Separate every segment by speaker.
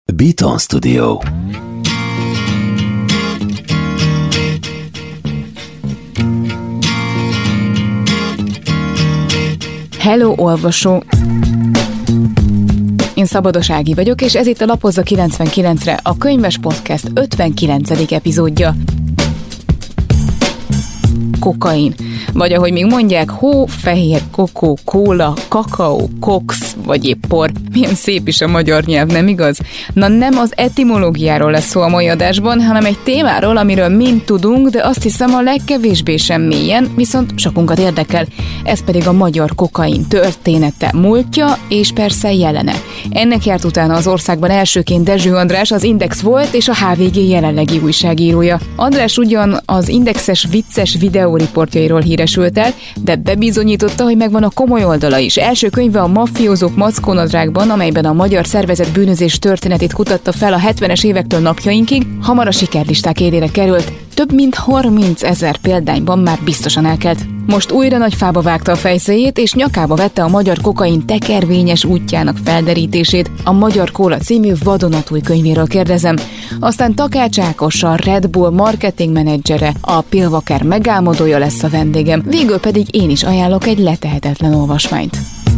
Speaker 1: Beaton Studio.
Speaker 2: Hello, olvasó! Én Szabados Ági vagyok, és ez itt a Lapozza 99-re, a Könyves Podcast 59. epizódja. Kokain. Vagy ahogy még mondják, hó, fehér, kokó, kóla, kakaó, kox, vagy épp por. Milyen szép is a magyar nyelv, nem igaz? Na nem az etimológiáról lesz szó a mai adásban, hanem egy témáról, amiről mind tudunk, de azt hiszem a legkevésbé sem mélyen, viszont sokunkat érdekel. Ez pedig a magyar kokain története, múltja és persze jelene. Ennek járt utána az országban elsőként Dezső András, az Index volt és a HVG jelenlegi újságírója. András ugyan az Indexes vicces videóriportjairól híresült el, de bebizonyította, hogy megvan a komoly oldala is. Első könyve a Mafiózók Mackónadrágban, amelyben a magyar szervezett bűnözés történetét kutatta fel a 70-es évektől napjainkig, hamar a sikerlisták élére került. Több mint 30 000 példányban már biztosan elkelt. Most újra nagy fába vágta a fejszéjét, és nyakába vette a magyar kokain tekervényes útjának felderítését. A Magyar Kóla című vadonatúj könyvéről kérdezem. Aztán Takács Ákos, a Red Bull marketing menedzsere, a Pilvaker megálmodója lesz a vendégem. Végül pedig én is ajánlok egy letehetetlen olvasmányt.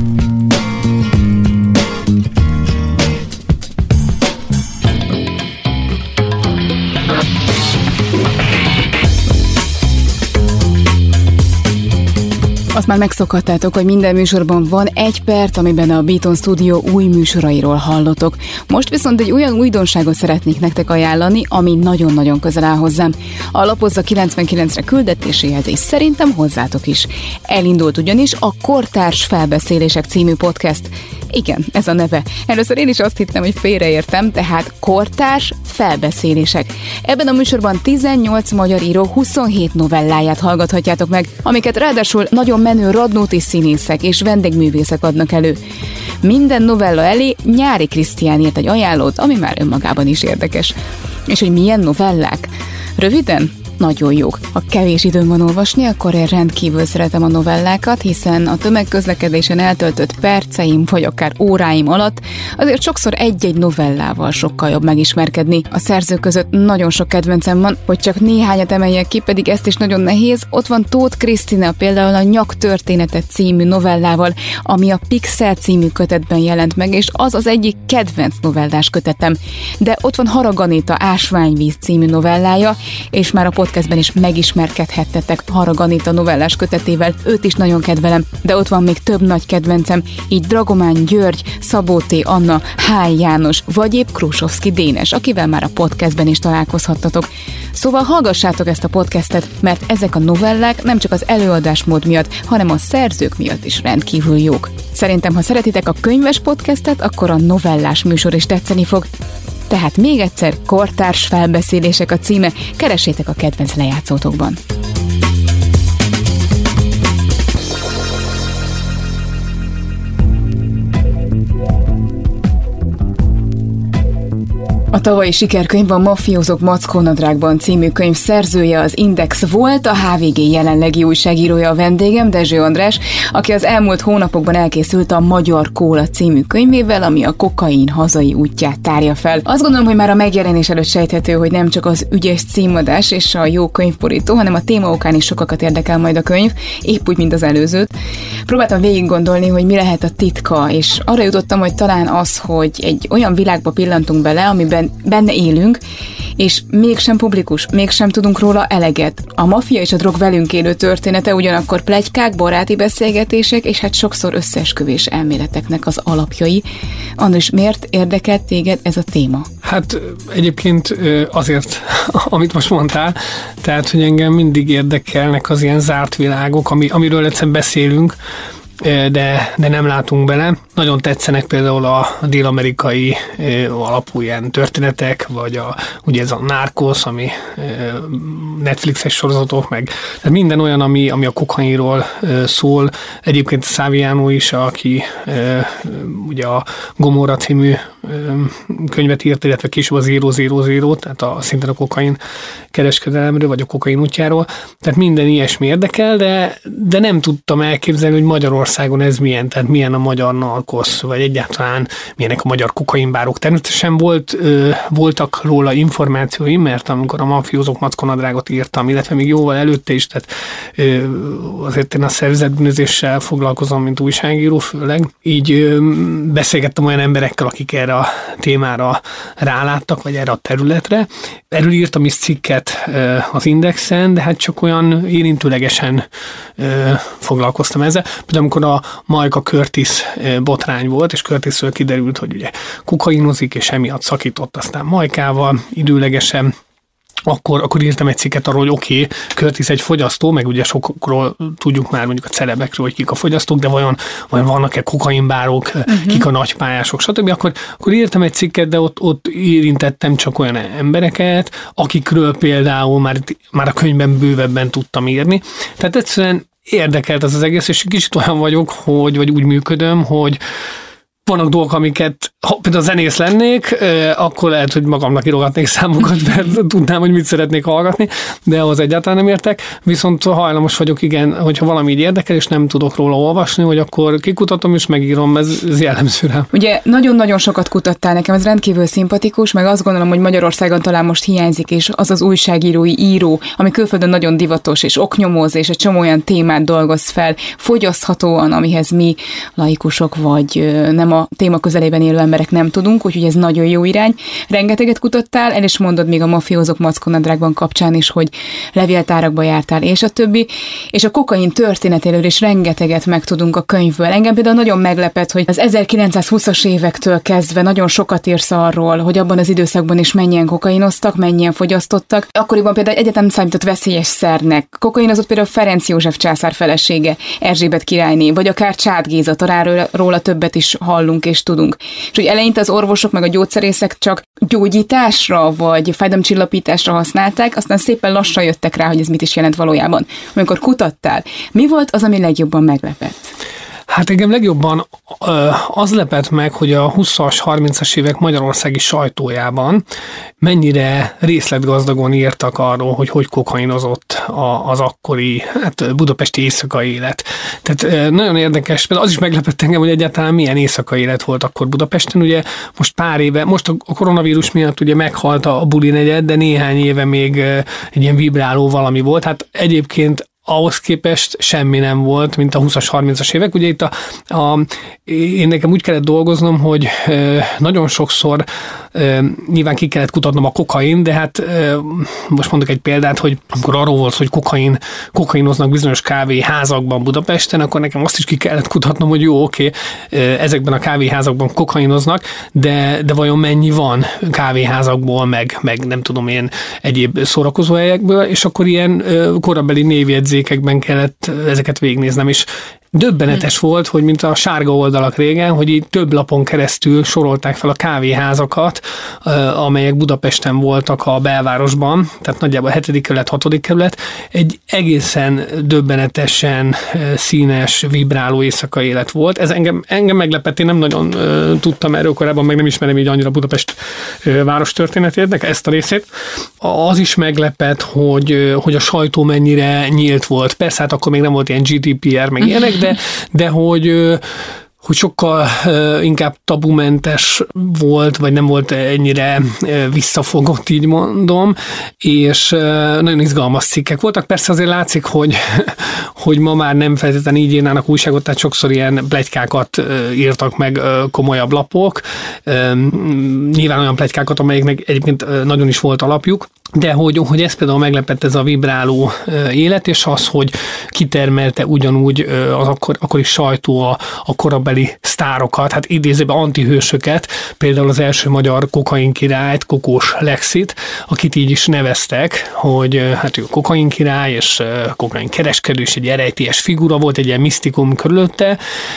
Speaker 2: Azt már megszokhattátok, hogy minden műsorban van egy perc, amiben a Beaton Studio új műsorairól hallotok. Most viszont egy olyan újdonságot szeretnék nektek ajánlani, ami nagyon-nagyon közel áll hozzám. A Lapozza 99-re küldetéséhez, és szerintem hozzátok is. Elindult ugyanis a Kortárs Felbeszélések című podcast. Igen, ez a neve. Először én is azt hittem, hogy félreértem, tehát Kortárs Felbeszélések. Ebben a műsorban 18 magyar író 27 novelláját hallgathatjátok meg, amiket ráadásul nagyon menő Radnóti színészek és vendégművészek adnak elő. Minden novella elé Nyári Krisztián írt egy ajánlót, ami már önmagában is érdekes. És hogy milyen novellák? Röviden? Nagyon jók. Ha kevés időm van olvasni, akkor én rendkívül szeretem a novellákat, hiszen a tömegközlekedésen eltöltött perceim, vagy akár óráim alatt azért sokszor egy-egy novellával sokkal jobb megismerkedni. A szerzők között nagyon sok kedvencem van, hogy csak néhányat emeljek ki, pedig ezt is nagyon nehéz. Ott van Tóth Krisztina például a Nyak története című novellával, ami a Pixel című kötetben jelent meg, és az az egyik kedvenc novellás kötetem. De ott van Harag Anita Ásványvíz című novellája, és már a podcastben is megismerkedhettetek Harag Anita novellás kötetével, őt is nagyon kedvelem, de ott van még több nagy kedvencem, így Dragomán György, Szabó T. Anna, Hály János, vagy épp Krusovszki Dénes, akivel már a podcastben is találkozhattatok. Szóval hallgassátok ezt a podcastet, mert ezek a novellák nem csak az előadásmód miatt, hanem a szerzők miatt is rendkívül jók. Szerintem, ha szeretitek a könyves podcastet, akkor a novellás műsor is tetszeni fog. Tehát még egyszer, Kortárs Felbeszélések a címe, keressétek a kedvenc lejátszótokban. A tavalyi sikerkönyv a Mafiózók Mackónadrágban című könyv szerzője az Index volt, a HVG jelenlegi újságírója a vendégem, Dezső András, aki az elmúlt hónapokban elkészült a Magyar Kóla című könyvével, ami a kokain hazai útját tárja fel. Azt gondolom, hogy már a megjelenés előtt sejthető, hogy nem csak az ügyes címadás és a jó könyvborító, hanem a téma okán is sokakat érdekel majd a könyv, épp úgy, mint az előzőt. Próbáltam végig gondolni, hogy mi lehet a titka, és arra jutottam, hogy talán az, hogy egy olyan világba pillantunk bele, amiben benne élünk, és mégsem publikus, mégsem tudunk róla eleget. A maffia és a drog velünk élő története, ugyanakkor pletykák, baráti beszélgetések, és hát sokszor összeesküvés elméleteknek az alapjai. András, miért érdekelt téged ez a téma?
Speaker 3: Hát egyébként azért, amit most mondtál, tehát, hogy engem mindig érdekelnek az ilyen zárt világok, amiről egyszerűen beszélünk, de nem látunk bele. Nagyon tetszenek például a dél-amerikai alapú ilyen történetek, vagy ugye ez a Narcos, ami Netflixes sorozatok, meg tehát minden olyan, ami a kokainról szól. Egyébként Saviano is, aki ugye a Gomorra című könyvet írt, illetve később a 000, tehát szintén a kokain kereskedelemről, vagy a kokain útjáról. Tehát minden ilyesmi érdekel, de nem tudtam elképzelni, hogy Magyarországon ez milyen, tehát milyen a magyar okoz, vagy egyáltalán milyenek a magyar kokainbárok. Természetesen voltak róla információim, mert amikor a Mafiózók Mackonadrágot írtam, illetve még jóval előtte is, tehát azért én a szervezetbűnözéssel foglalkozom, mint újságíró főleg. Így beszélgettem olyan emberekkel, akik erre a témára ráláttak, vagy erre a területre. Erről írtam is cikket az Indexen, de hát csak olyan érintőlegesen foglalkoztam ezzel. Például amikor a Majka Curtis botrány volt, és Curtisről kiderült, hogy ugye kokainozik, és emiatt szakított aztán Majkával időlegesen, akkor írtam egy cikket arról, hogy oké, Curtis egy fogyasztó, meg ugye sokakról tudjuk már mondjuk a celebekről, hogy kik a fogyasztók, de vajon vannak-e kokainbárok, kik a nagypályások, stb. Akkor írtam egy cikket, de ott érintettem csak olyan embereket, akikről például már a könyvben bővebben tudtam írni. Tehát egyszerűen érdekelt ez az egész, és kicsit olyan vagyok, vagy úgy működöm, hogy vannak dolgok, amiket, ha például zenész lennék, akkor lehet, hogy magamnak írogatnék számokat, mert tudnám, hogy mit szeretnék hallgatni, de ahhoz egyáltalán nem értek. Viszont hajlamos vagyok, igen, hogyha valami így érdekel, és nem tudok róla olvasni, hogy akkor kikutatom és megírom, ez jellemző rá.
Speaker 2: Ugye nagyon-nagyon sokat kutattál, nekem ez rendkívül szimpatikus, meg azt gondolom, hogy Magyarországon talán most hiányzik, és az az újságírói író, ami külföldön nagyon divatos, és oknyomoz, és egy csomó olyan témát dolgoz fel, fogyaszthatóan, amihez mi laikusok vagy nem a téma közelében élő emberek nem tudunk, úgyhogy ez nagyon jó irány. Rengeteget kutattál, el is mondod még a Mafiózók Mackonadrágban kapcsán is, hogy levéltárakba jártál, és a többi. És a kokain történetéről is rengeteget megtudunk a könyvből. Engem például nagyon meglepett, hogy az 1920-as évektől kezdve nagyon sokat írsz arról, hogy abban az időszakban is mennyien kokainoztak, mennyien fogyasztottak. Akkoriban például egyetem számított veszélyes szernek. Kokainozott például Ferenc József császár felesége, Erzsébet királyné, vagy akár Csád Géza, talán róla többet is hallunk és tudunk. És hogy eleinte az orvosok meg a gyógyszerészek csak gyógyításra vagy fájdalomcsillapításra használták, aztán szépen lassan jöttek rá, hogy ez mit is jelent valójában. Amikor kutattál, mi volt az, ami legjobban meglepett?
Speaker 3: Hát engem legjobban az lepett meg, hogy a 20-as, 30-as évek magyarországi sajtójában mennyire részletgazdagon írtak arról, hogy kokainozott az akkori budapesti éjszakai élet. Tehát nagyon érdekes, például az is meglepett engem, hogy egyáltalán milyen éjszakai élet volt akkor Budapesten. Ugye most pár éve, most a koronavírus miatt ugye meghalt a buli negyed, de néhány éve még egy ilyen vibráló valami volt. Hát egyébként ahhoz képest semmi nem volt, mint a 20-as, 30-as évek. Ugye itt én nekem úgy kellett dolgoznom, hogy nagyon sokszor nyilván ki kellett kutatnom a kokain, de hát most mondok egy példát, hogy amikor arról volt, hogy kokainoznak bizonyos kávéházakban Budapesten, akkor nekem azt is ki kellett kutatnom, hogy jó, oké, ezekben a kávéházakban kokainoznak, de vajon mennyi van kávéházakból, meg nem tudom én egyéb szórakozóhelyekből, és akkor ilyen korabeli névjegyzékekben kellett ezeket végignéznem, és döbbenetes volt, hogy mint a sárga oldalak régen, hogy így több lapon keresztül sorolták fel a kávéházakat, amelyek Budapesten voltak a belvárosban, tehát nagyjából a 7. kerület, 6. kerület, egy egészen döbbenetesen színes, vibráló éjszakai élet volt. Ez engem meglepett, én nem nagyon tudtam erről korábban, meg nem ismerem így annyira Budapest város történetét, ezt a részét. Az is meglepett, hogy a sajtó mennyire nyílt volt. Persze, hát akkor még nem volt ilyen GDPR, meg ilyenek, de hogy sokkal inkább tabumentes volt, vagy nem volt ennyire visszafogott, így mondom, és nagyon izgalmas cikkek voltak. Persze azért látszik, hogy ma már nem feltétlenül így írnának újságot, tehát sokszor ilyen pletykákat írtak meg komolyabb lapok. Nyilván olyan pletykákat, amelyeknek egyébként nagyon is volt alapjuk, de hogy ez például meglepett, ez a vibráló élet, és az, hogy kitermelte ugyanúgy az akkori sajtó a korabeli sztárokat, hát idézőben antihősöket, például az első magyar kokain királyt, Kokós Lexit, akit így is neveztek, hogy hát ő kokain király, és kokain kereskedő, és egy erejtélyes figura volt, egy ilyen misztikum körülötte.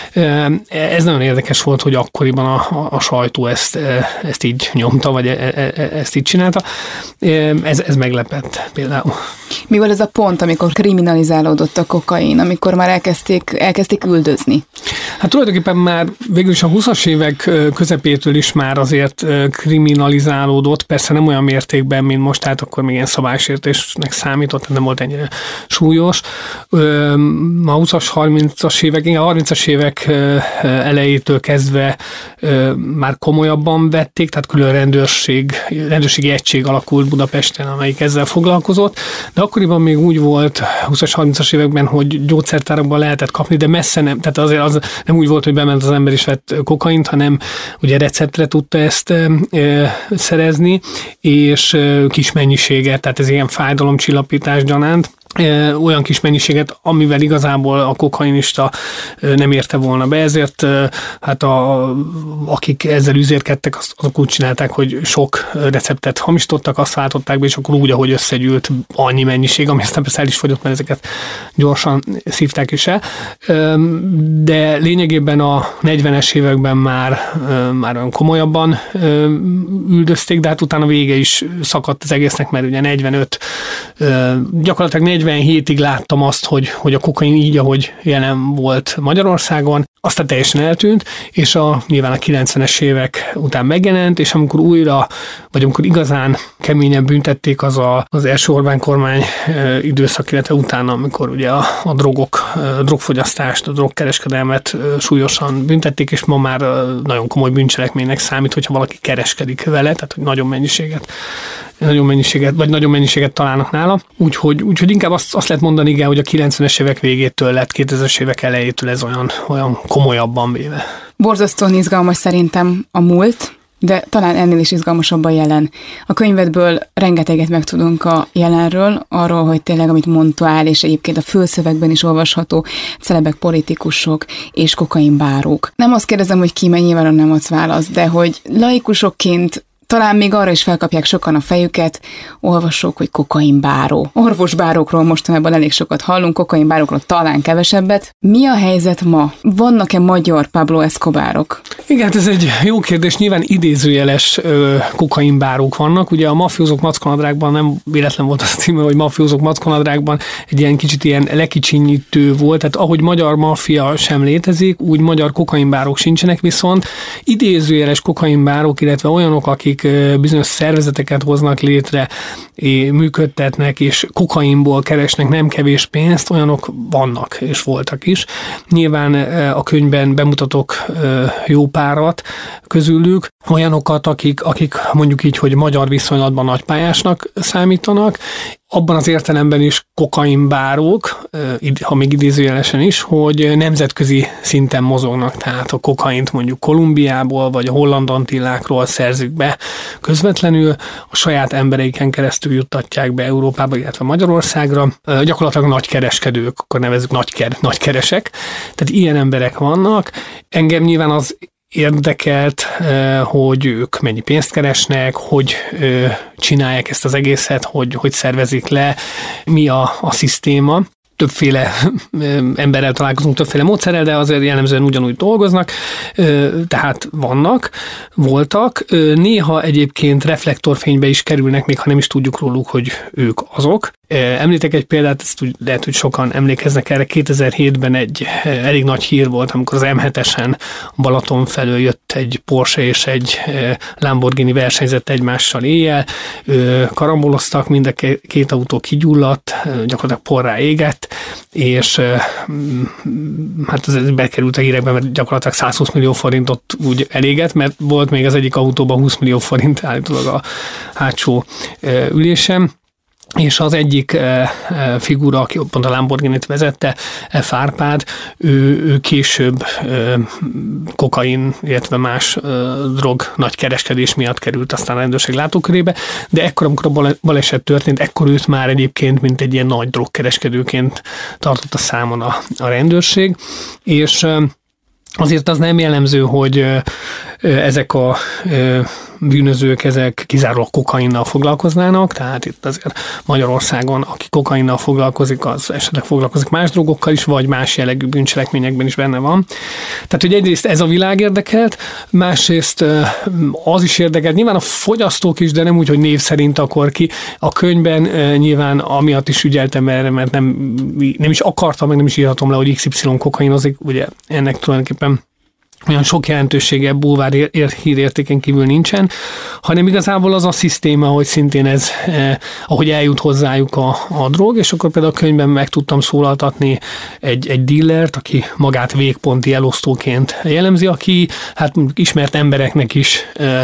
Speaker 3: Ez nagyon érdekes volt, hogy akkoriban a sajtó ezt így nyomta, vagy ezt így csinálta. Ez meglepett például.
Speaker 2: Mi volt ez a pont, amikor kriminalizálódott a kokain, amikor már elkezdték üldözni?
Speaker 3: Hát tulajdonképpen már végül is a 20-as évek közepétől is már azért kriminalizálódott, persze nem olyan mértékben, mint most, tehát akkor még ilyen szabálysértésnek számított, nem volt ennyire súlyos. A 20-as, 30-as évek elejétől kezdve már komolyabban vették, tehát külön rendőrségi egység alakult Budapesten, amelyik ezzel foglalkozott, de akkoriban még úgy volt 20-as, 30-as években, hogy gyógyszertárakban lehetett kapni, de messze nem, tehát azért az nem úgy volt, hogy bement az ember és vett kokaint, hanem ugye receptre tudta ezt szerezni, és kis mennyiséget, tehát ez ilyen fájdalomcsillapítás gyanánt, olyan kis mennyiséget, amivel igazából a kokainista nem érte volna be, ezért hát akik ezzel üzérkedtek, azok úgy csinálták, hogy sok receptet hamisítottak, azt váltották be, és akkor úgy, ahogy összegyűlt annyi mennyiség, ami aztán persze el is fogyott, mert ezeket gyorsan szívták is el. De lényegében a 40-es években már olyan komolyabban üldözték, de hát utána vége is szakadt az egésznek, mert ugye 45, gyakorlatilag 47-ig láttam azt, hogy a kokain így, ahogy jelen volt Magyarországon, aztán teljesen eltűnt, és nyilván a 90-es évek után megjelent, és amikor igazán keményen büntették, az első Orbán kormány időszak, illetve utána, amikor ugye a drogfogyasztást, a drogkereskedelmet súlyosan büntették, és ma már nagyon komoly bűncselekménynek számít, hogyha valaki kereskedik vele, tehát hogy nagyon mennyiséget találnak nála. Úgyhogy inkább azt lehet mondani, igen, hogy a 90-es évek végétől lett 2000-es évek elejétől ez olyan komolyabban véve. Borzasztóan
Speaker 2: izgalmas szerintem a múlt, de talán ennél is izgalmasabb a jelen. A könyvedből rengeteget megtudunk a jelenről, arról, hogy tényleg, amit mondtál, és egyébként a fülszövegben is olvasható, celebek, politikusok és kokainbárók. Nem azt kérdezem, hogy ki, mert nyilván nem adsz választ, de hogy laikusokként talán még arra is felkapják sokan a fejüket, olvasók, hogy kokainbáró. Orvosbárókról mostanában elég sokat hallunk, kokainbárókról talán kevesebbet. Mi a helyzet ma? Vannak-e magyar Pablo Escobarok?
Speaker 3: Igen, ez egy jó kérdés. Nyilván idézőjeles kokainbárók vannak. Ugye a Mafiózók Mackonadrágban nem véletlen volt az a címe, hogy Mafiózók Mackonadrágban egy ilyen kicsit ilyen lekicsinyítő volt. Tehát ahogy magyar maffia sem létezik, úgy magyar kokainbárók sincsenek, viszont idézőjeles kokainbárók, illetve olyanok, akik bizonyos szervezeteket hoznak létre, működtetnek, és kokainból keresnek nem kevés pénzt, olyanok vannak, és voltak is. Nyilván a könyvben bemutatok jó párat közülük, olyanokat, akik mondjuk így, hogy magyar viszonylatban nagypályásnak számítanak, abban az értelemben is kokainbárók, ha még idézőjelesen is, hogy nemzetközi szinten mozognak, tehát a kokaint mondjuk Kolumbiából, vagy a Holland Antillákról szerzik be közvetlenül, a saját embereiken keresztül juttatják be Európába, illetve Magyarországra. Gyakorlatilag nagykereskedők, akkor nevezzük nagykeresek, tehát ilyen emberek vannak. Engem nyilván az érdekelt, hogy ők mennyi pénzt keresnek, hogy csinálják ezt az egészet, hogy szervezik le, mi a szisztéma. Többféle emberrel találkozunk, többféle módszerrel, de azért jellemzően ugyanúgy dolgoznak, tehát voltak. Néha egyébként reflektorfénybe is kerülnek, még ha nem is tudjuk róluk, hogy ők azok. Említek egy példát, ezt úgy lehet, hogy sokan emlékeznek erre. 2007-ben egy elég nagy hír volt, amikor az M7-esen Balaton felől jött egy Porsche és egy Lamborghini versenyzett egymással éjjel. Karamboloztak, mind a két autó kigyulladt, gyakorlatilag porrá égett, és hát ez bekerült a hírekbe, mert gyakorlatilag 120 millió forintot úgy elégett, mert volt még az egyik autóban 20 millió forint állítólag a hátsó ülésem. És az egyik figura, aki pont a Lamborghinit vezette, F. Árpád, ő később kokain, illetve más drog nagy kereskedés miatt került aztán a rendőrség látókörébe, de ekkor, amikor a baleset történt, ekkor őt már egyébként, mint egy ilyen nagy drogkereskedőként tartotta számon a rendőrség, és azért az nem jellemző, hogy ezek a bűnözők, ezek kizárólag kokainnal foglalkoznának, tehát itt azért Magyarországon, aki kokainnal foglalkozik, az esetleg foglalkozik más drogokkal is, vagy más jellegű bűncselekményekben is benne van. Tehát, hogy egyrészt ez a világ érdekelt, másrészt az is érdekelt, nyilván a fogyasztók is, de nem úgy, hogy név szerint akar ki. A könyvben nyilván amiatt is ügyeltem erre, mert nem is akartam, meg nem is írhatom le, hogy XY kokainozik, ugye ennek tulajdonképpen olyan sok jelentősége bulvár hírértéken kívül nincsen, hanem igazából az a szisztéma, hogy szintén ez, ahogy eljut hozzájuk a drog, és akkor például a könyvben meg tudtam szólaltatni egy dealert, aki magát végponti elosztóként jellemzi, aki hát ismert embereknek is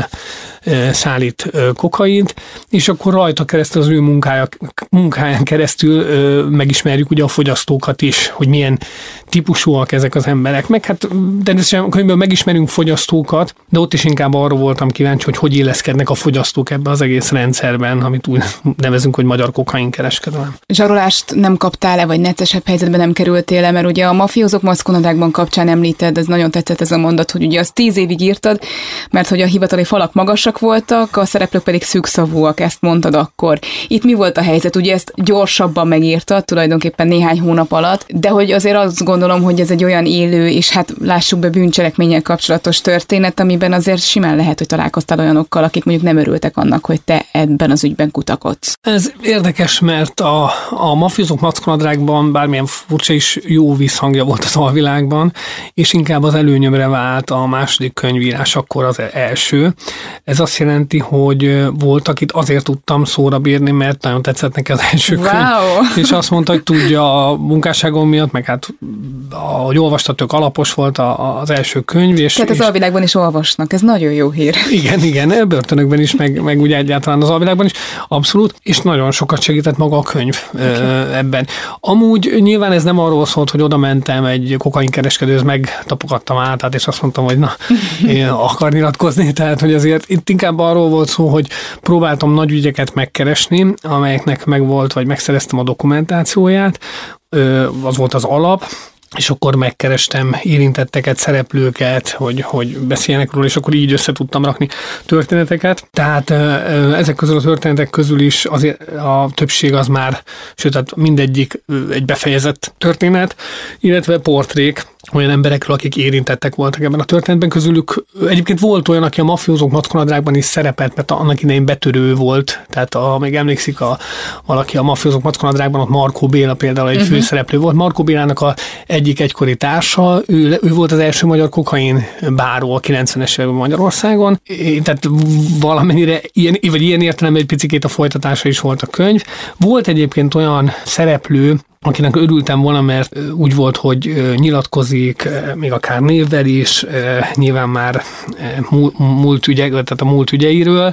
Speaker 3: szállít kokaint, és akkor rajta keresztül, az ő munkáján keresztül megismerjük ugye a fogyasztókat is, hogy milyen típusúak ezek az emberek. Meg hát természetesen a könyvből megismerünk fogyasztókat, de ott is inkább arra voltam kíváncsi, hogy illeszkednek a fogyasztók ebbe az egész rendszerben, amit úgy nevezünk, hogy magyar kokainkereskedelem.
Speaker 2: Zsarolást nem kaptál-e, vagy neccesebb helyzetben nem kerültél-e, mert ugye a mafiózók maszknadrágban kapcsán említed, ez nagyon tetszett ez a mondat, hogy ugye azt 10 évig írtad, mert hogy a hivatali falak magasak voltak, a szereplők pedig szűkszavúak, ezt mondtad akkor. Itt mi volt a helyzet? Ugye ezt gyorsabban megírtad, tulajdonképpen néhány hónap alatt, de hogy azért azt gondolom, hogy ez egy olyan élő, és hát lássuk be bűncselekménnyel kapcsolatos történet, amiben azért simán lehet, hogy találkoztál olyanokkal, akik mondjuk nem örültek annak, hogy te ebben az ügyben kutakodsz.
Speaker 3: Ez érdekes, mert a mafiózók maszknadrágban bármilyen furcsa is jó visszhangja volt az alvilágban, és inkább az előnyömre vált a második könyvírás, akkor az első. Ez azt jelenti, hogy volt, akit azért tudtam szóra bírni, mert nagyon tetszett neki az első könyv. És azt mondta, hogy tudja a munkásságom miatt, meg hát ahogy olvasta, tök alapos volt az első könyv.
Speaker 2: Tehát az alvilágban is olvasnak, ez nagyon jó hír.
Speaker 3: Igen, börtönökben is, meg úgy egyáltalán az alvilágban is, abszolút, és nagyon sokat segített maga a könyv ebben. Amúgy nyilván ez nem arról szólt, hogy oda mentem egy kokainkereskedőhöz, megtapogattam át, és azt mondtam, hogy na, akar nyilatkozni, tehát hogy azért itt inkább arról volt szó, hogy próbáltam nagy ügyeket megkeresni, amelyeknek megvolt, vagy megszereztem a dokumentációját, az volt az alap, és akkor megkerestem érintetteket, szereplőket, hogy beszéljenek róla, és akkor így össze tudtam rakni történeteket. Tehát ezek közül a történetek közül is azért a többség az már, sőt, tehát mindegyik egy befejezett történet, illetve portrék olyan emberekről, akik érintettek voltak ebben a történetben. Közülük egyébként volt olyan, aki a mafiózók maszknadrágban is szerepelt, mert annak idején betörő volt, tehát még emlékszik valaki a mafiózók maszknadrágban, ott Markó Béla például egy főszereplő volt. Markó Bélának egyik egykori társa, ő volt az első magyar kokain báró a 90-es években Magyarországon, tehát valamennyire ilyen értelemben egy picikét a folytatása is volt a könyv. Volt egyébként olyan szereplő, akinek örültem volna, mert úgy volt, hogy nyilatkozik, még akár névvel is, nyilván már tehát a múlt ügyeiről,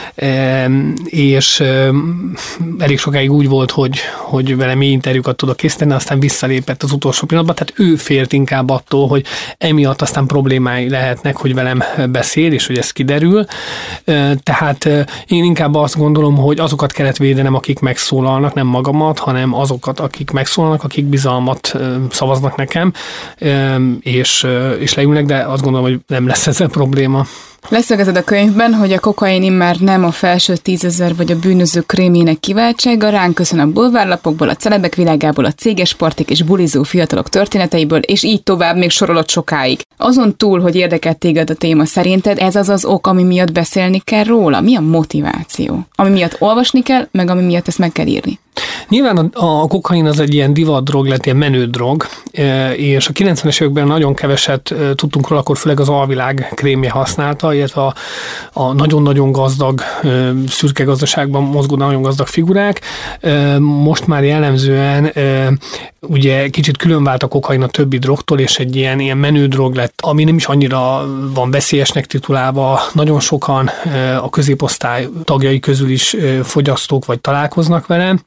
Speaker 3: és elég sokáig úgy volt, hogy vele mély interjúkat tudok készíteni, aztán visszalépett az utolsó pillanatban, tehát ő félt inkább attól, hogy emiatt aztán problémái lehetnek, hogy velem beszél, és hogy ez kiderül. Tehát én inkább azt gondolom, hogy azokat kellett védenem, akik megszólalnak, nem magamat, hanem azokat, akik megszólalnak, akik bizalmat szavaznak nekem, és leülnek, de azt gondolom, hogy nem lesz ezzel probléma.
Speaker 2: Leszögezed a könyvben, hogy a kokain immár nem a felső 10 000 vagy a bűnözők krémjének kiváltsága, ránk köszön a bulvárlapokból, a celebek világából, a céges partik és bulizó fiatalok történeteiből, és így tovább még sorolott sokáig. Azon túl, hogy érdekelt téged a téma, szerinted ez az ok, ami miatt beszélni kell róla? Mi a motiváció? Ami miatt olvasni kell, meg ami miatt ezt meg kell írni?
Speaker 3: Nyilván a kokain az egy ilyen divat drog lett, ilyen menő drog, és a 90-es években nagyon keveset tudtunk róla, akkor főleg az alvilág krémje használta, illetve a nagyon-nagyon gazdag, szürke gazdaságban mozgó nagyon gazdag figurák. Most már jellemzően ugye kicsit különvált a kokain a többi drogtól, és egy ilyen menő drog lett, ami nem is annyira van veszélyesnek titulálva. Nagyon sokan a középosztály tagjai közül is fogyasztók vagy találkoznak vele. Tehát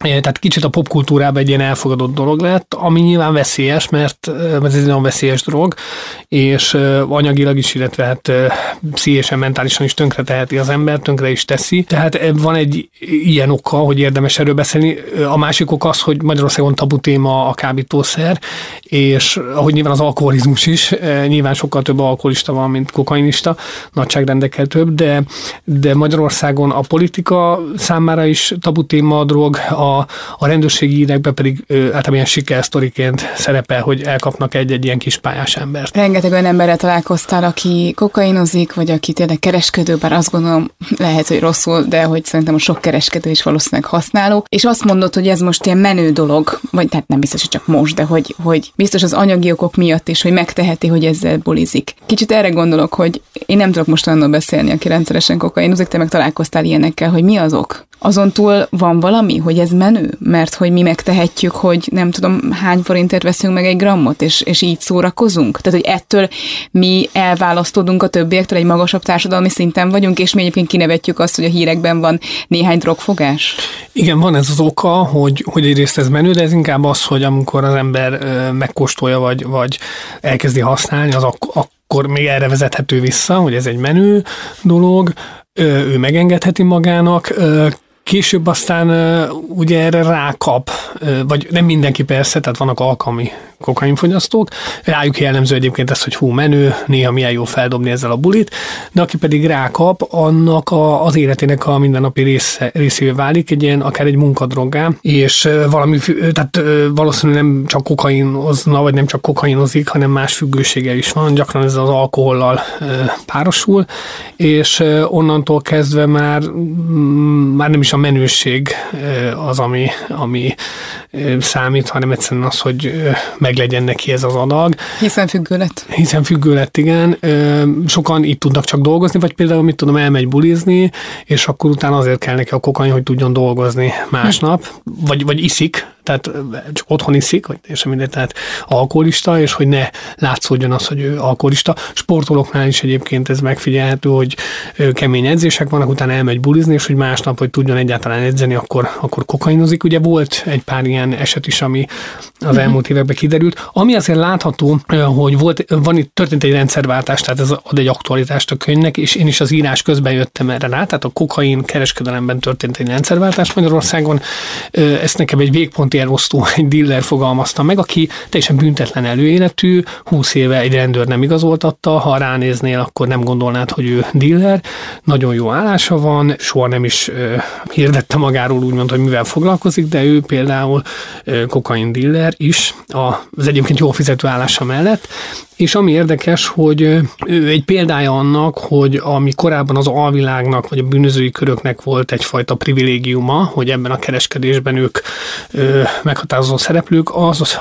Speaker 3: kicsit a popkultúrában egy ilyen elfogadott dolog lett, ami nyilván veszélyes, mert ez egy nagyon veszélyes drog, és anyagilag is, illetve hát pszichésen, mentálisan is tönkre teheti az ember, tönkre is teszi. Tehát van egy ilyen oka, hogy érdemes erről beszélni. A másik ok az, hogy Magyarországon tabu téma a kábítószer, és ahogy nyilván az alkoholizmus is, nyilván sokkal több alkoholista van, mint kokainista, nagyságrendekkel több, de Magyarországon a politika számára is tabu téma a drog, a rendőrségi hírekben pedig általában ilyen sikersztoriként szerepel, hogy elkapnak egy ilyen kis pályás embert.
Speaker 2: Rengeteg olyan emberrel találkoztál, aki kokainozik, vagy aki tényleg kereskedő, bár azt gondolom, lehet, hogy rosszul, de hogy szerintem a sok kereskedő is valószínűleg használó, és azt mondod, hogy ez most ilyen menő dolog, vagy tehát nem biztos, hogy csak most, de hogy biztos az anyagi okok miatt is, hogy megteheti, hogy ezzel bulizik. Kicsit erre gondolok, hogy én nem tudok most annól beszélni, aki rendszeresen kokainozik, te meg találkoztál ilyenekkel, hogy mi az ok? Azon túl van valami, hogy ez menő? Mert hogy mi megtehetjük, hogy nem tudom hány forintért veszünk meg egy grammot, és így szórakozunk? Tehát, hogy ettől mi elválasztódunk a többiektől, egy magasabb társadalmi szinten vagyunk, és mi egyébként kinevetjük azt, hogy a hírekben van néhány drogfogás?
Speaker 3: Igen, van ez az oka, hogy egyrészt ez menő, de ez inkább az, hogy amikor az ember megkóstolja, vagy elkezdi használni, az akkor még erre vezethető vissza, hogy ez egy menő dolog, ő megengedheti magának, később aztán ugye erre rákap, vagy nem mindenki persze, tehát vannak alkalmi kokainfogyasztók, rájuk jellemző egyébként ez, hogy menő, néha milyen jó feldobni ezzel a bulit, de aki pedig rákap, annak az életének a mindennapi részévé válik, akár egy munkadroggá, és tehát valószínűleg nem csak kokainozna, vagy nem csak kokainozik, hanem más függősége is van, gyakran ez az alkohollal párosul, és onnantól kezdve már nem is a menőség az, ami számít, hanem egyszerűen az, hogy meglegyen neki ez az adag.
Speaker 2: Hiszen függő lett, igen. Sokan itt tudnak csak dolgozni, vagy például, elmegy bulizni, és akkor utána azért kell neki a kokain, hogy tudjon dolgozni másnap, vagy iszik, tehát csak otthon iszik, vagy teljesen mindegy, tehát alkoholista, és hogy ne látszódjon az, hogy ő alkoholista. Sportolóknál is egyébként ez megfigyelhető, hogy kemény edzések vannak, utána elmegy bulizni, és hogy másnap, hogy tudjon egyáltalán edzeni, akkor kokainozik. Ugye volt egy pár ilyen eset is, ami az elmúlt években kiderült. Ami azért látható, hogy történt egy rendszerváltás, tehát ez ad egy aktualitást a könyvnek, és én is az írás közben jöttem erre rá, tehát a kokain kereskedelemben történt egy rendszerváltás Magyarországon. Ezt nekem egy végponti elosztó, egy dealer fogalmazta meg, aki teljesen büntetlen előéletű, 20 éve egy rendőr nem igazoltatta, ha ránéznél, akkor nem gondolnád, hogy ő dealer, nagyon jó állása van, soha nem is hirdette magáról úgymond, hogy mivel foglalkozik, de ő például kokain dealer is, az egyébként jól fizető állása mellett, és ami érdekes, hogy ő egy példája annak, hogy ami korábban az alvilágnak, vagy a bűnözői köröknek volt egyfajta privilégiuma, hogy ebben a kereskedésben ők meghatározó szereplők,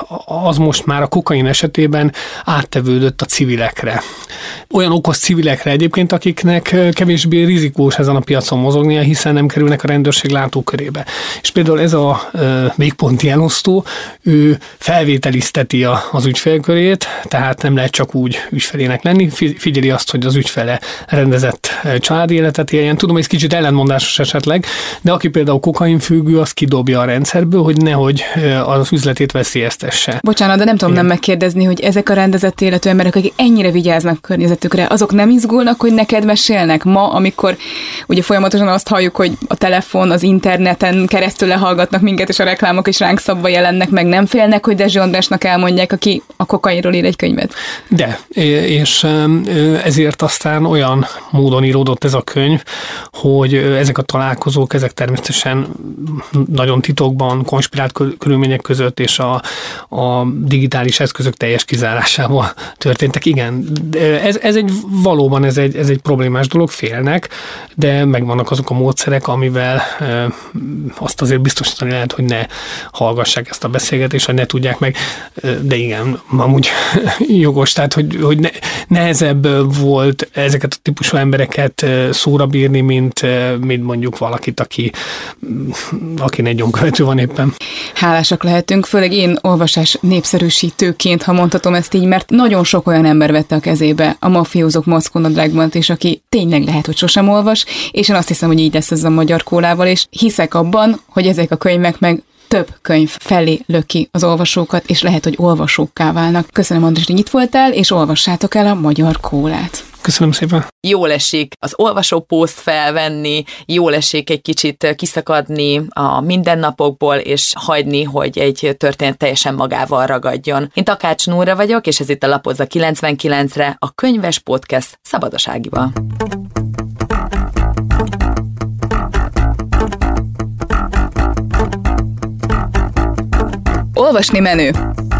Speaker 2: az most már a kokain esetében áttevődött a civilekre. Olyan okos civilekre egyébként, akiknek kevésbé rizikós ezen a piacon mozognia, hiszen nem kerülnek a rendőrség látókörébe. És például ez a végponti elosztó, ő felvételizteti az ügyfélkörét, tehát nem lehet csak úgy ügyfelének lenni, figyeli azt, hogy az ügyfele rendezett családi életet éljen. Tudom, hogy ez kicsit ellentmondásos esetleg, de aki például kokainfüggő, az kidobja a rendszerből, hogy nehogy az üzletét veszélyeztesse. Bocsánat, de nem tudom nem megkérdezni, hogy ezek a rendezett életű emberek, akik ennyire vigyáznak a környezetükre, azok nem izgulnak, hogy neked mesélnek ma, amikor ugye folyamatosan azt halljuk, hogy a telefon, az interneten keresztül lehallgatnak minket, és a reklámok is ránk szabva jelennek meg, nem félnek, hogy Dezső Andrásnak elmondják, aki a kokainról ír egy könyvet?
Speaker 3: De, és ezért aztán olyan módon íródott ez a könyv, hogy ezek a találkozók, ezek természetesen nagyon titokban, konspirált körülmények között, és a digitális eszközök teljes kizárásával történtek. Igen, valóban ez egy problémás dolog, félnek, de megvannak azok a módszerek, amivel azt azért biztosítani lehet, hogy ne hallgassák ezt a beszélgetést, hogy ne tudják meg, de igen, amúgy jogos, tehát hogy nehezebb volt ezeket a típusú embereket szóra bírni, mint mondjuk valakit, aki egy nyomkövető van éppen.
Speaker 2: Hálásak lehetünk, főleg én olvasás népszerűsítőként, ha mondhatom ezt így, mert nagyon sok olyan ember vette a kezébe a Mafiózók Maszkónadrágban, és aki tényleg lehet, hogy sosem olvas, és én azt hiszem, hogy így lesz ez a Magyar Kólával, és hiszek abban, hogy ezek a könyvek meg több könyv felé löki az olvasókat, és lehet, hogy olvasókká válnak. Köszönöm, Andris, hogy itt voltál, és olvassátok el a Magyar Kólát.
Speaker 3: Köszönöm szépen.
Speaker 1: Jól esik az olvasópószt felvenni, jól esik egy kicsit kiszakadni a mindennapokból, és hagyni, hogy egy történet teljesen magával ragadjon. Én Takács Nóra vagyok, és ez itt a Lapozza 99-re, a Könyves Podcast Szabadságival.
Speaker 2: Olvasni menő!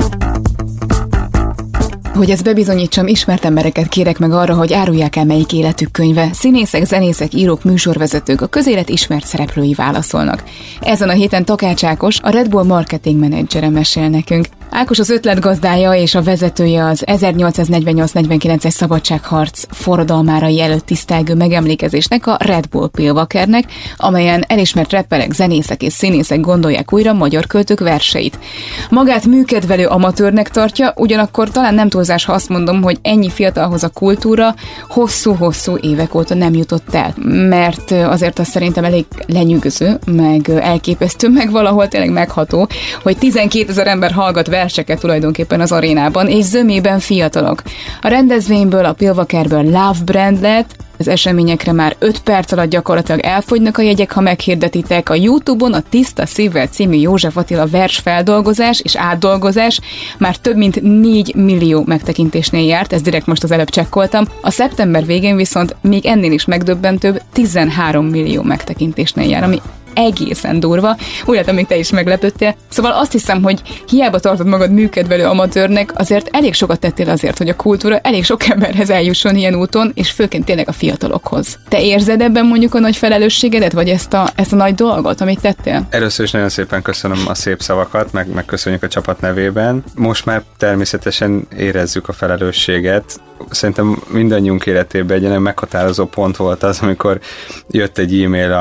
Speaker 2: Hogy ezt bebizonyítsam, ismert embereket kérek meg arra, hogy árulják el, melyik életük könyve. Színészek, zenészek, írók, műsorvezetők, a közélet ismert szereplői válaszolnak. Ezen a héten Takács Ákos, a Red Bull marketing menedzsere mesél nekünk. Ákos az ötletgazdája és a vezetője az 1848-49-es szabadságharc forradalmárai előtt tisztelgő megemlékezésnek, a Red Bull Pilvakernek, amelyen elismert rapperek, zenészek és színészek gondolják újra magyar költők verseit. Magát műkedvelő amatőrnek tartja, ugyanakkor talán nem túlzás, ha azt mondom, hogy ennyi fiatalhoz a kultúra hosszú-hosszú évek óta nem jutott el. Mert azért az szerintem elég lenyűgöző, meg elképesztő, meg valahol tényleg megható, hogy 12 000 ember hallgat verseket tulajdonképpen az arénában, és zömében fiatalok. A rendezvényből, a Pilvakerből Love brand lett, az eseményekre már 5 perc alatt gyakorlatilag elfogynak a jegyek, ha meghirdetitek. A YouTube-on a Tiszta Szívvel című József Attila versfeldolgozás és átdolgozás már több mint 4 millió megtekintésnél járt, ezt direkt most az előbb csekkoltam. A szeptember végén viszont még ennél is megdöbbentőbb 13 millió megtekintésnél jár, ami egészen durva. Úgy látom, még te is meglepődtél. Szóval azt hiszem, hogy hiába tartod magad műkedvelő amatőrnek, azért elég sokat tettél azért, hogy a kultúra elég sok emberhez eljusson ilyen úton, és főként tényleg a fiatalokhoz. Te érzed ebben mondjuk a nagy felelősségedet, vagy ezt a nagy dolgot, amit tettél?
Speaker 4: Először is nagyon szépen köszönöm a szép szavakat, meg köszönjük a csapat nevében. Most már természetesen érezzük a felelősséget. Szerintem mindannyiunk életében egy ilyen meghatározó pont volt az, amikor jött egy e-mail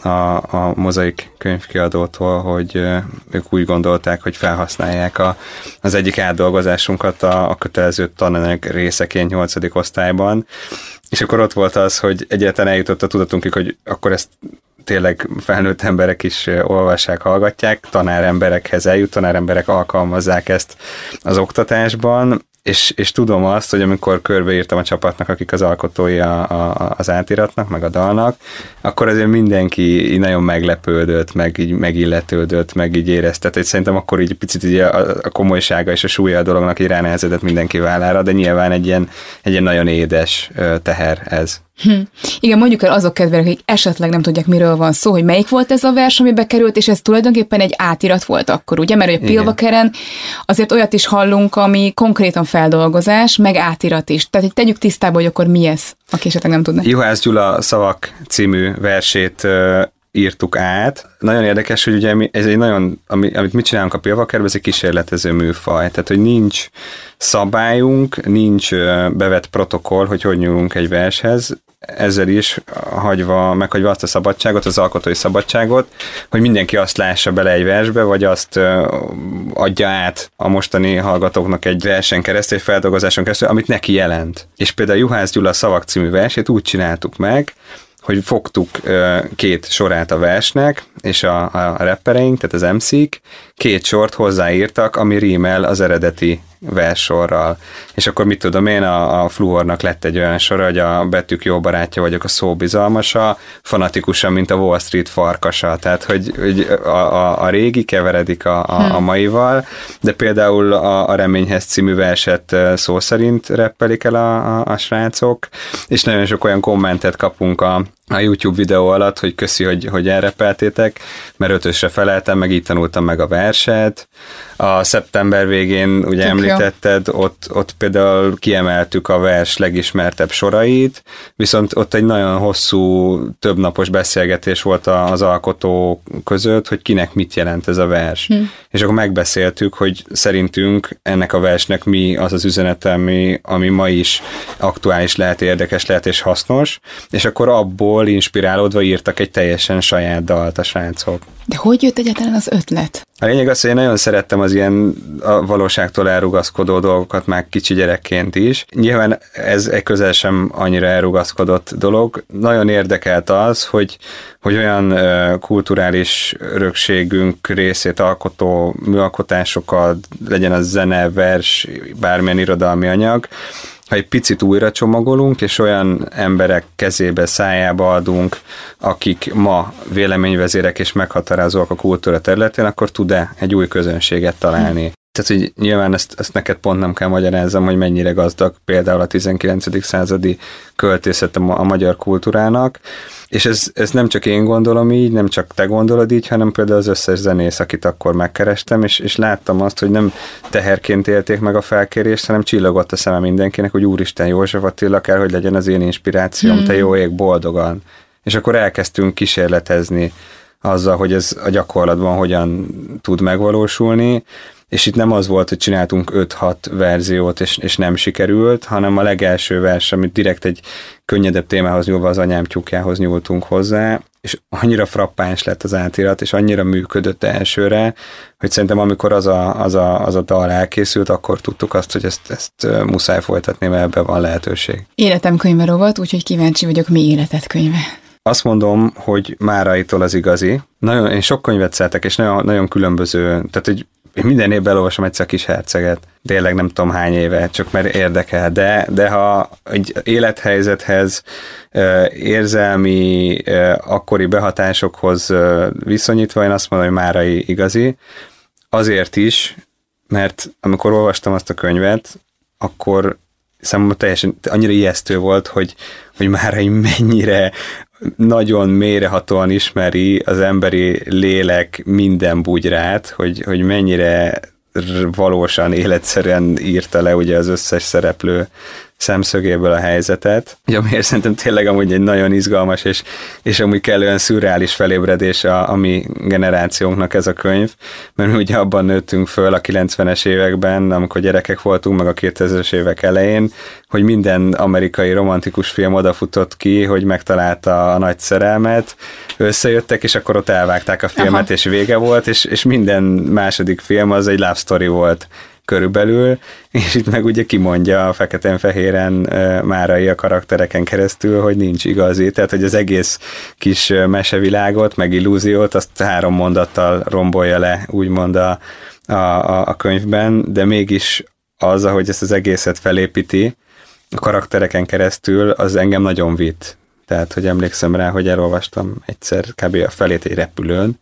Speaker 4: a Mozaik könyvkiadótól, hogy ők úgy gondolták, hogy felhasználják az egyik átdolgozásunkat a kötelező tananyag részeként 8. osztályban, és akkor ott volt az, hogy egyáltalán eljutott a tudatunkig, hogy akkor ezt tényleg felnőtt emberek is olvassák, hallgatják, tanáremberekhez eljut, tanáremberek alkalmazzák ezt az oktatásban, és tudom azt, hogy amikor körbeírtam a csapatnak, akik az alkotói az átiratnak, meg a dalnak, akkor azért mindenki így nagyon meglepődött, meg így megilletődött, meg így érezte. Tehát szerintem akkor így picit így a komolysága és a súlya a dolognak így ránehezedett mindenki vállára, de nyilván egy ilyen nagyon édes teher ez.
Speaker 2: Igen, mondjuk el azok kedvére, akik esetleg nem tudják, miről van szó, hogy melyik volt ez a vers, ami bekerült, és ez tulajdonképpen egy átirat volt akkor, ugye? Mert a Pilvakeren azért olyat is hallunk, ami konkrétan feldolgozás, meg átirat is. Tehát hogy tegyük tisztába, hogy akkor mi ez, aki esetleg nem tudna.
Speaker 4: Juhász Gyula Szavak című versét írtuk át. Nagyon érdekes, hogy ugye ez egy nagyon, amit mi csinálunk a Pilvakerben, ez egy kísérletező műfaj. Tehát, hogy nincs szabályunk, nincs bevett protokoll, hogy nyúlunk egy vershez, ezzel is hagyva azt a szabadságot, az alkotói szabadságot, hogy mindenki azt lássa bele egy versbe, vagy azt adja át a mostani hallgatóknak egy versen keresztül, egy feldolgozáson keresztül, amit neki jelent. És például Juhász Gyula Szavak című versét úgy csináltuk meg, hogy fogtuk 2 sorát a versnek, és a rappereink, tehát az MC-k 2 sort hozzáírtak, ami rímel az eredeti verssorral. És akkor mit tudom én, a Fluornak lett egy olyan sora, hogy a betűk jó barátja vagyok, a szó bizalmasa, fanatikusan, mint a Wall Street farkasa. Tehát, hogy a régi keveredik a maival, de például a Reményhez című verset szó szerint rappelik el a srácok, és nagyon sok olyan kommentet kapunk a YouTube videó alatt, hogy köszi, hogy elrepeltétek, mert 5-ösre feleltem, meg így tanultam meg a verset. A szeptember végén, ugye említetted, ott például kiemeltük a vers legismertebb sorait, viszont ott egy nagyon hosszú, többnapos beszélgetés volt az alkotó között, hogy kinek mit jelent ez a vers. És akkor megbeszéltük, hogy szerintünk ennek a versnek mi az az üzenete, ami ma is aktuális lehet, érdekes lehet és hasznos, és akkor abból inspirálódva írtak egy teljesen saját dalt a srácok.
Speaker 2: De hogy jött egyáltalán az ötlet?
Speaker 4: A lényeg az, hogy én nagyon szerettem az ilyen a valóságtól elrugaszkodó dolgokat már kicsi gyerekként is. Nyilván ez közel sem annyira elrugaszkodott dolog. Nagyon érdekelt az, hogy olyan kulturális örökségünk részét alkotó műalkotásokat, legyen az zene, vers, bármilyen irodalmi anyag, ha egy picit újra csomagolunk, és olyan emberek kezébe, szájába adunk, akik ma véleményvezérek és meghatározóak a kultúra területén, akkor tud-e egy új közönséget találni. Tehát, hogy nyilván ezt neked pont nem kell magyarázzam, hogy mennyire gazdag például a 19. századi költészet a magyar kultúrának, és ez nem csak én gondolom így, nem csak te gondolod így, hanem például az összes zenész, akit akkor megkerestem, és láttam azt, hogy nem teherként élték meg a felkérést, hanem csillogott a szeme mindenkinek, hogy úristen, József Attila kell, hogy legyen az én inspirációm, te jó ég, boldogan. És akkor elkezdtünk kísérletezni azzal, hogy ez a gyakorlatban hogyan tud megvalósulni, és itt nem az volt, hogy csináltunk 5-6 verziót, és nem sikerült, hanem a legelső vers, amit direkt egy könnyedebb témához nyúlva az anyám tyúkjához nyúltunk hozzá, és annyira frappáns lett az átirat, és annyira működött elsőre, hogy szerintem amikor az a dal elkészült, akkor tudtuk azt, hogy ezt muszáj folytatni, mert ebben van lehetőség.
Speaker 2: Életem könyve rovat, úgyhogy kíváncsi vagyok, mi életed könyve.
Speaker 4: Azt mondom, hogy Máraitól az igazi. Én sok könyvet szeretek, és nagyon, nagyon különböző, tehát hogy én minden évben elolvasom egyszer a Kis herceget. Tényleg nem tudom hány éve, csak mert érdekel. De ha egy élethelyzethez, érzelmi, akkori behatásokhoz viszonyítva, én azt mondom, hogy Márai igazi. Azért is, mert amikor olvastam azt a könyvet, akkor számomra teljesen annyira ijesztő volt, hogy Márai mennyire nagyon mélyrehatóan ismeri az emberi lélek minden bugyrát, hogy mennyire valósan, életszerűen írta le ugye az összes szereplő szemszögéből a helyzetet. Ugye, amiért szerintem tényleg amúgy egy nagyon izgalmas és amúgy kellően szürreális felébredés a mi generációnknak ez a könyv, mert mi ugye abban nőttünk föl a 90-es években, amikor gyerekek voltunk, meg a 2000-es évek elején, hogy minden amerikai romantikus film odafutott ki, hogy megtalálta a nagy szerelmet, összejöttek, és akkor ott elvágták a filmet, és vége volt, és minden második film az egy love story volt körülbelül, és itt meg ugye kimondja a feketén-fehéren Márai a karaktereken keresztül, hogy nincs igazi, tehát hogy az egész kis mesevilágot, meg illúziót, azt 3 mondattal rombolja le, úgymond a könyvben, de mégis az, ahogy ezt az egészet felépíti, a karaktereken keresztül, az engem nagyon vitt. Tehát, hogy emlékszem rá, hogy elolvastam egyszer kb. A felét egy repülőn,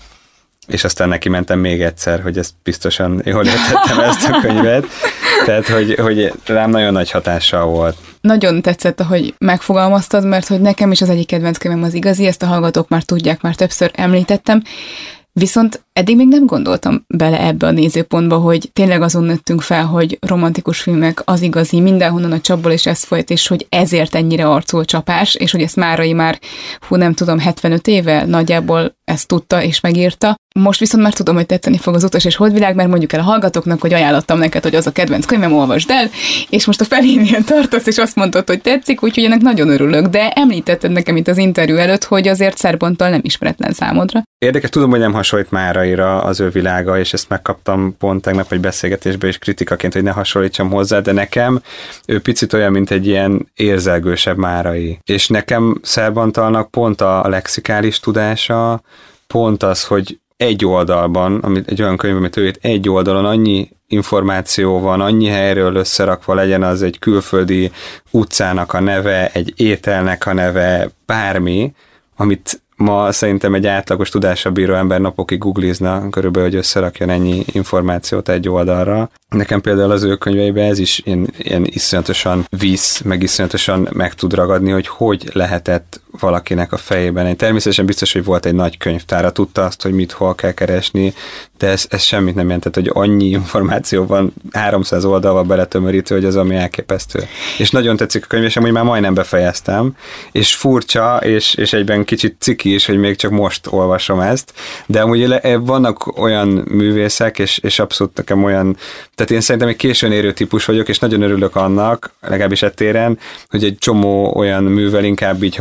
Speaker 4: és aztán neki mentem még egyszer, hogy ezt biztosan jól értettem ezt a könyvet. Tehát, hogy rám nagyon nagy hatással volt.
Speaker 2: Nagyon tetszett, ahogy megfogalmaztad, mert hogy nekem is az egyik kedvenc könyvem az igazi, ezt a hallgatók már tudják, már többször említettem, viszont eddig még nem gondoltam bele ebbe a nézőpontba, hogy tényleg azon nőttünk fel, hogy romantikus filmek az igazi, mindenhonnan a csapból és ez folyt, és hogy ezért ennyire arcul csapás, és hogy ezt Márai már, nem tudom, 75 éve nagyjából ezt tudta és megírta. Most viszont már tudom, hogy tetszeni fog az Utas és Holdvilág, mert mondjuk el a hallgatóknak, hogy ajánlottam neked, hogy az a kedvenc könyvem, olvasd el, és most a felénél tartasz, és azt mondtad, hogy tetszik, úgyhogy ennek nagyon örülök, de említetted nekem itt az interjú előtt, hogy azért Szerbonttal nem ismeretlen számodra.
Speaker 4: Érdekes, tudom, hogy nem hasonlít Máraira az ő világa, és ezt megkaptam pont tegnap egy beszélgetésben is kritikaként, hogy ne hasonlítsam hozzá, de nekem ő picit olyan, mint egy ilyen érzelgősebb Márai. És nekem Szerbantalnak pont a lexikális tudása, pont az, hogy egy oldalban, egy olyan könyv, amit ő írt, egy oldalon annyi információ van, annyi helyről összerakva, legyen az egy külföldi utcának a neve, egy ételnek a neve, bármi, amit ma szerintem egy átlagos tudással bíró ember napokig googlizna körülbelül, hogy összerakjon ennyi információt egy oldalra. Nekem például az ő könyveiben ez is ilyen iszonyatosan visz, meg iszonyatosan meg tud ragadni, hogy lehetett valakinek a fejében. Természetesen biztos, hogy volt egy nagy könyvtára, tudta azt, hogy mit hol kell keresni, de ez semmit nem jelentett, hogy annyi információ van 300 oldalval beletömörítő, hogy az ami elképesztő. És nagyon tetszik a könyv, és amúgy már majdnem befejeztem, és furcsa, és egyben kicsit ciki is, hogy még csak most olvasom ezt, de amúgy vannak olyan művészek, és abszolút nekem olyan, tehát én szerintem egy későn érő típus vagyok, és nagyon örülök annak, legalábbis ettéren, hogy egy csomó olyan művel inkább így 30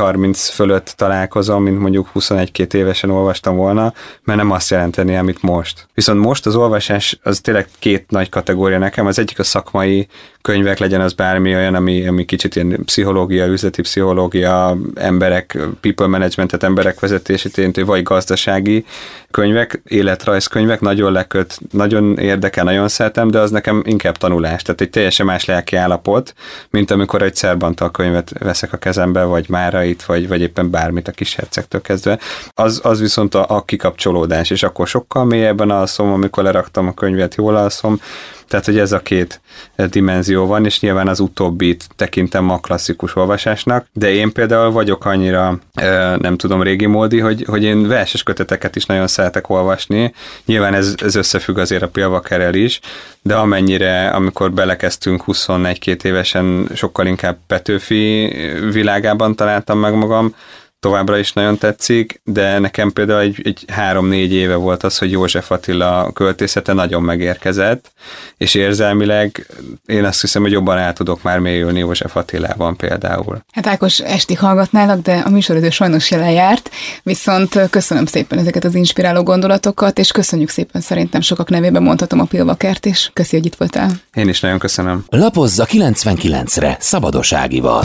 Speaker 4: 30 fölött találkozom, mint mondjuk 21-2 évesen olvastam volna, mert nem azt jelenteni, amit most. Viszont most az olvasás az tényleg két nagy kategória nekem. Az egyik a szakmai könyvek, legyen az bármi olyan, ami kicsit ilyen pszichológia, üzleti pszichológia, emberek, people managementet, emberek vezetését érintő, vagy gazdasági könyvek, életrajzkönyvek, nagyon leköt, nagyon érdekel, nagyon szeretem, de az nekem inkább tanulás. Tehát egy teljesen más lelki állapot, mint amikor egy Szerbantal könyvet veszek a kezembe, vagy Márait, vagy éppen bármit a Kis hercegtől kezdve. Az viszont a kikapcsolódás, és akkor sokkal mélyebben alszom, amikor leraktam a könyvet, jól alszom. Tehát, hogy ez a két dimenzió van, és nyilván az utóbbit tekintem a klasszikus olvasásnak, de én például vagyok annyira, nem tudom, régi módi, hogy én verses köteteket is nagyon szeretek olvasni. Nyilván ez összefügg azért a Pilvakerrel is, de amennyire, amikor belekezdtünk 21-2 évesen, sokkal inkább Petőfi világában találtam meg magam, továbbra is nagyon tetszik, de nekem például egy 3-4 éve volt az, hogy József Attila költészete nagyon megérkezett, és érzelmileg én azt hiszem, hogy jobban el tudok már mélyülni József Attilában például.
Speaker 2: Hát Ákos, estig hallgatnálak, de a műsoridő sajnos jelen járt, viszont köszönöm szépen ezeket az inspiráló gondolatokat, és köszönjük szépen, szerintem sokak nevében mondhatom a Pilvakert, és köszi, hogy itt voltál.
Speaker 4: Én is nagyon köszönöm.
Speaker 5: Lapozza 99-re Szabados Ágival.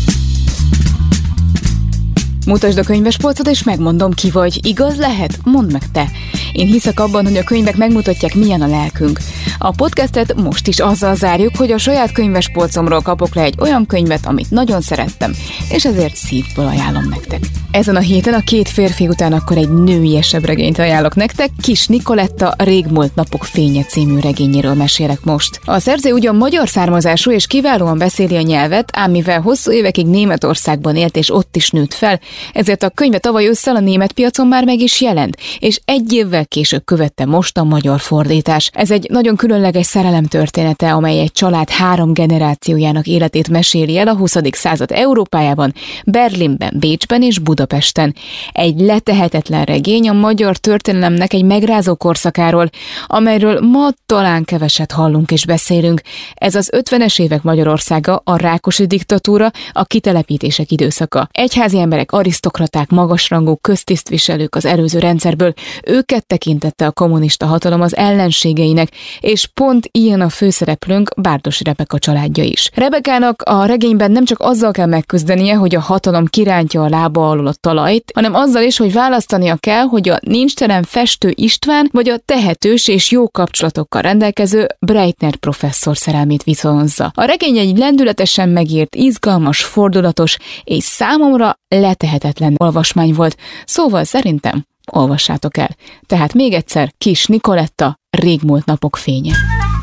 Speaker 2: Mutasd a könyvespolcot, és megmondom, ki vagy. Igaz lehet? Mondd meg te. Én hiszek abban, hogy a könyvek megmutatják, milyen a lelkünk. A podcastet most is azzal zárjuk, hogy a saját könyvespolcomról kapok le egy olyan könyvet, amit nagyon szerettem, és ezért szívből ajánlom nektek. Ezen a héten a két férfi után akkor egy nőiesebb regényt ajánlok nektek. Kis Nikoletta Régmúlt napok fénye című regényéről mesélek most. A szerző ugyan magyar származású és kiválóan beszéli a nyelvet, ám mivel hosszú évekig Németországban élt és ott is nőtt fel, ezért a könyve tavaly ősszel a német piacon már meg is jelent, és egy évvel később követte most a magyar fordítás. Ez egy nagyon különleges szerelem története, amely egy család 3 generációjának életét meséli el a 20. század Európájában, Berlinben, Bécsben és Budapesten. Egy letehetetlen regény a magyar történelemnek egy megrázó korszakáról, amelyről ma talán keveset hallunk és beszélünk. Ez az 50-es évek Magyarországa, a Rákosi diktatúra, a kitelepítések időszaka. Egyházi emberek, arisztokraták, magasrangú köztisztviselők az előző rendszerből, őket tekintette a kommunista hatalom az ellenségeinek, és pont ilyen a főszereplőnk, Bárdossy Rebeka családja is. Rebekának a regényben nem csak azzal kell megküzdenie, hogy a hatalom kirántja a lába alól a talajt, hanem azzal is, hogy választania kell, hogy a nincstelen Festő István vagy a tehetős és jó kapcsolatokkal rendelkező Breitner professzor szerelmét viszonozza. A regény egy lendületesen megírt, izgalmas, fordulatos és számomra letehetetlen olvasmány volt, szóval szerintem olvassátok el. Tehát még egyszer, Kis Nikoletta, Régmúlt napok fénye.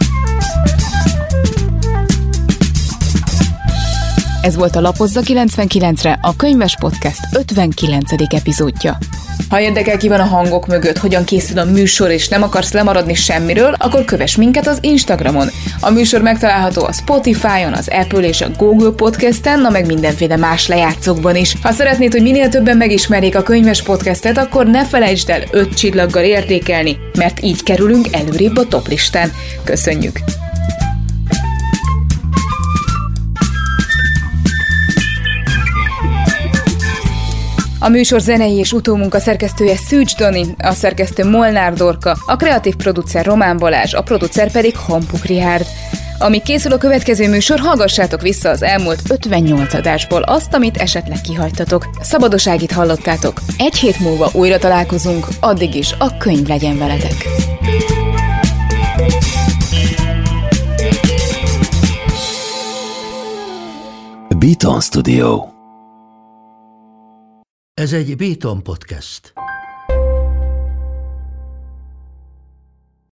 Speaker 2: Ez volt a Lapozza 99-re, a Könyves Podcast 59. epizódja. Ha érdekel, ki van a hangok mögött, hogyan készül a műsor, és nem akarsz lemaradni semmiről, akkor kövess minket az Instagramon. A műsor megtalálható a Spotify-on, az Apple és a Google Podcast-en, meg mindenféle más lejátszókban is. Ha szeretnéd, hogy minél többen megismerjék a Könyves Podcastet, akkor ne felejtsd el 5 csillaggal értékelni, mert így kerülünk előrébb a toplistán. Köszönjük! A műsor zenei és utómunka szerkesztője Szűcs Dani, a szerkesztő Molnár Dorka, a kreatív producer Román Balázs, a producer pedig Hampuk Richárd. Amíg készül a következő műsor, hallgassátok vissza az elmúlt 58 adásból azt, amit esetleg kihagytatok. Szabados Ágit hallottátok. 1 hét múlva újra találkozunk, addig is a könyv legyen veletek.
Speaker 5: Beaton Studio.
Speaker 6: Ez egy Beaton Podcast.